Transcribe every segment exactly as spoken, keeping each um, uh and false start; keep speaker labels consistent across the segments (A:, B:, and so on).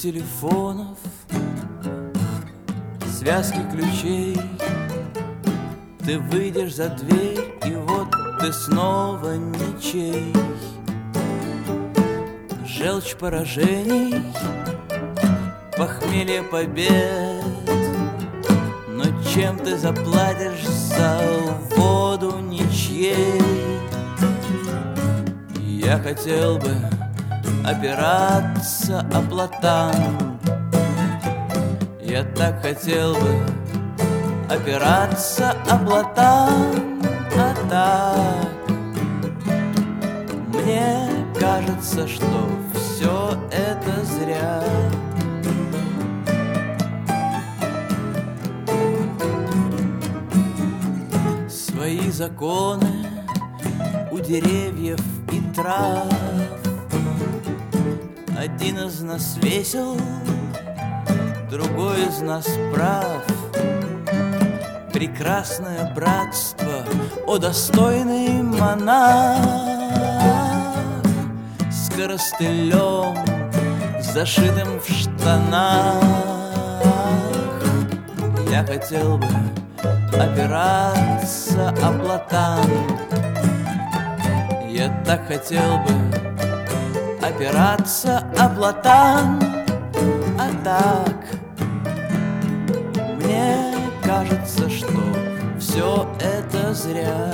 A: телефонов, связки ключей. Ты выйдешь за дверь, и вот ты снова ничей. Желчь поражений, похмелье побед. Но чем ты заплатишь за воду ничьей? Я хотел бы опираться о платан. Я так хотел бы опираться о платан. А так мне кажется, что все это зря. Свои законы у деревьев и трав. Один из нас весел, другой из нас прав. Прекрасное братство, о достойный монах, с коростылем, зашитым в штанах. Я хотел бы опираться о платан. Я так хотел бы опираться о платан. А так мне кажется, что все это зря.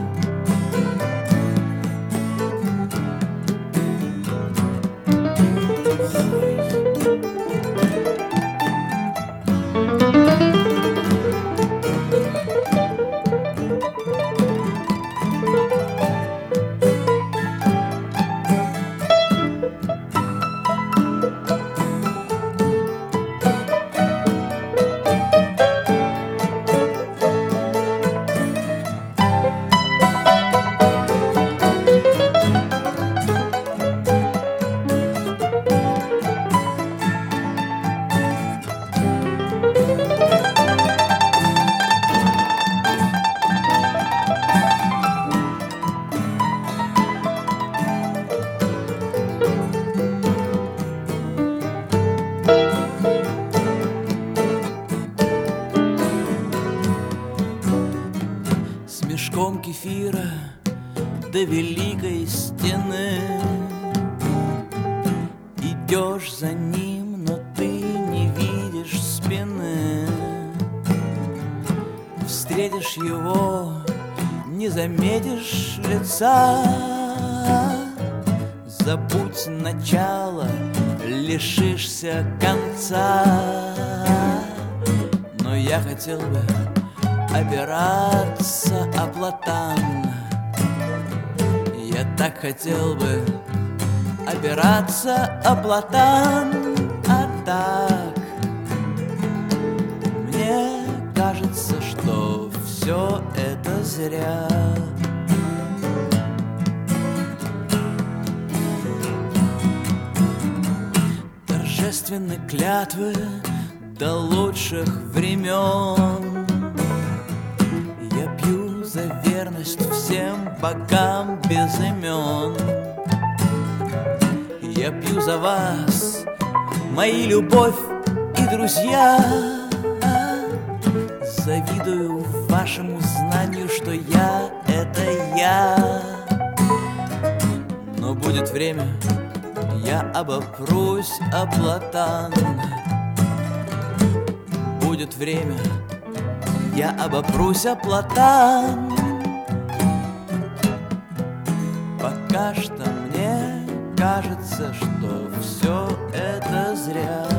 A: Мешком кефира до великой стены. Идешь за ним, но ты не видишь спины. Встретишь его, не заметишь лица. Забудь начало, лишишься конца. Но я хотел бы опираться о платан. Я так хотел бы опираться о платан. А так мне кажется, что все это зря. Торжественны клятвы до лучших времен. За верность всем богам без имен. Я пью за вас, мои любовь и друзья. Завидую вашему знанию, что я — это я. Но будет время, я обопрусь о платан. Будет время, я обопрусь о платан. Пока что мне кажется, что все это зря.